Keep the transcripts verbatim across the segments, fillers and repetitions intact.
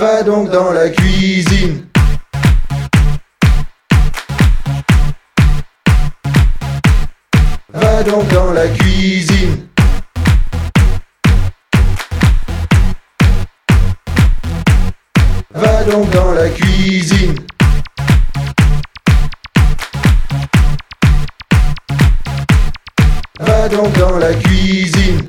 Va donc dans la cuisine. Va donc dans la cuisine. Va donc dans la cuisine. Va donc dans la cuisine.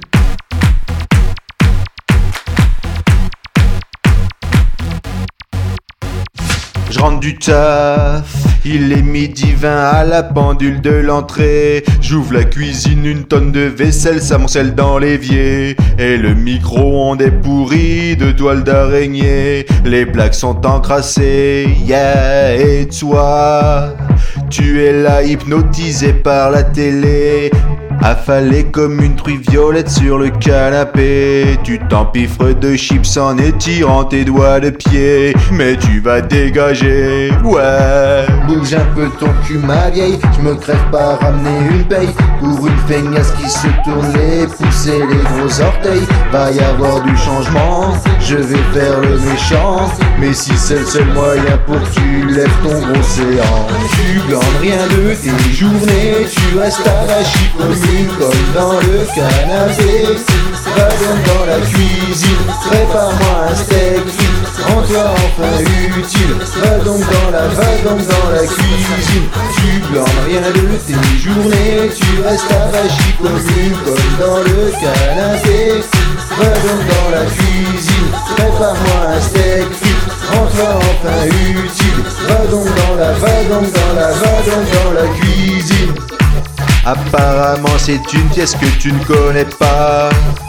Je rentre du taf, il est midi vingt à la pendule de l'entrée. J'ouvre la cuisine, une tonne de vaisselle s'amoncelle dans l'évier. Et le micro-ondes est pourri de toiles d'araignée. Les plaques sont encrassées, yeah. Et toi, tu es là hypnotisé par la télé, affalé comme une truie violette sur le canapé. Tu t'empiffres de chips en étirant tes doigts de pied, mais tu vas dégager, ouais. Bouge un peu ton cul ma vieille, je me crève pas ramener une paye pour une feignasse qui se tourne les pouces et les gros orteils. Va y avoir du changement, je vais faire le méchant, mais si c'est le seul moyen pour que tu lèves ton gros séant. Tu glandes rien de tes journées, tu restes arraché comme une colle dans le canapé. Va donc dans la cuisine, prépare-moi un steak frites, rends-toi enfin utile. Va donc dans la, va donc dans la cuisine. Tu glandes rien de tes journées, tu restes arraché comme une colle dans le canapé. Va donc dans la cuisine, prépare-moi un steak frites, rends-toi enfin utile. Va donc dans la, va donc dans la, va donc dans la cuisine. Apparemment c'est une pièce que tu ne connais pas.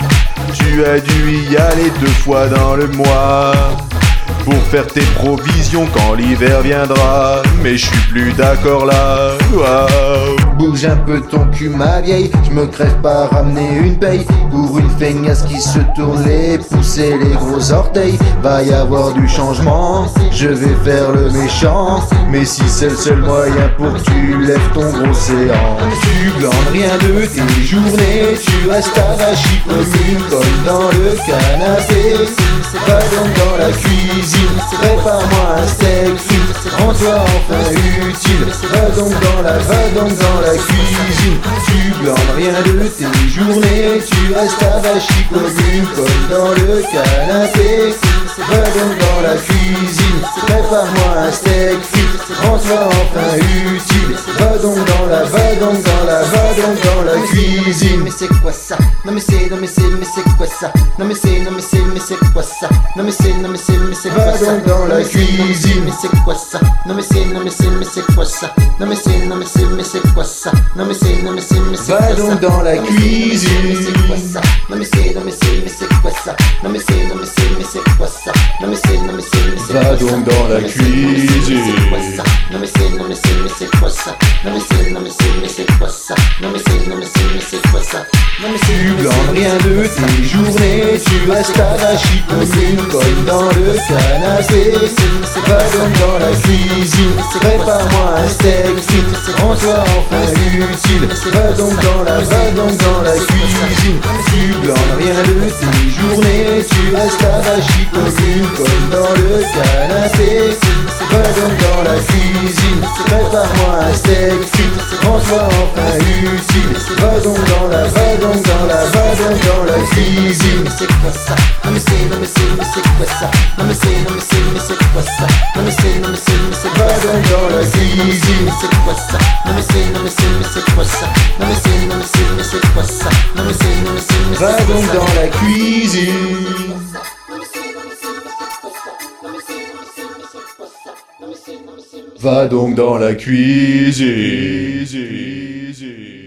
Tu as dû y aller deux fois dans le mois pour faire tes provisions quand l'hiver viendra. Mais je suis plus d'accord là, wow. Bouge un peu ton cul ma vieille, je me crève pas ramener une paye pour une feignasse qui se tourne les pouces et les gros orteils. Va y avoir du changement, je vais faire le méchant, mais si c'est le seul moyen pour que tu lèves ton gros séant. Tu glandes rien de tes journées, tu restes arraché comme une colle dans le canapé. Va donc dans la cuisine, prépare-moi un steak frites, rends-toi enfin utile. Va donc dans la, va donc dans la cuisine. Tu glandes rien de tes journées, tu restes arraché comme une colle dans le canapé. Va donc dans la cuisine, prépare-moi un steak frites, rends-toi enfin utile. Va donc dans la, va donc dans la, va donc dans la cuisine. Mais c'est quoi ça? Non mais c'est, non mais c'est, mais c'est quoi ça? Non mais c'est, non mais c'est, mais c'est quoi ça? Non mais c'est, non mais c'est, mais c'est quoi ça? Va donc dans la cuisine. Mais c'est quoi ça? Non mais c'est, non mais c'est, mais c'est quoi ça? Non mais c'est, non mais c'est, mais c'est quoi ça? Non mais c'est, non mais c'est, mais c'est quoi ça? Va donc dans la cuisine. C'est quoi ça? Non mais c'est, non mais c'est, mais c'est quoi ça? Non mais c'est, non mais c'est, mais c'est quoi ça? Non mais c'est, non mais c'est, mais c'est quoi ça? Va donc dans la cuisine. Non mais c'est, non mais c'est, mais c'est quoi ça? Non mais c'est, non mais c'est, mais c'est quoi ça? Non mais c'est, non mais c'est, mais c'est quoi ça? Non mais c'est, Tu glandes rien de tes journées, tu restes arraché comme une colle dans le canapé. Va donc dans la cuisine, prépare-moi un steak frites, rends-toi enfin utile. Va donc dans la, va donc dans la cuisine. Tu glandes rien de tes journées, tu restes arraché comme une colle dans le canapé. Va donc dans la cuisine, prépare-moi un steak frites, rends-toi enfin utile. Va donc dans la, va donc dans la, va donc dans la cuisine. c'est quoi ça? Non mais c'est, non mais c'est, mais c'est quoi ça? Non mais c'est, non mais c'est, mais c'est quoi ça? Non mais c'est, non mais c'est, mais c'est Va donc dans la cuisine. mais c'est quoi ça? Non mais c'est, non mais c'est, mais c'est quoi ça? Non mais c'est, non mais c'est, mais c'est quoi ça? Non mais c'est, non mais c'est, mais c'est Va donc dans la cuisine. Va donc dans la cuisine.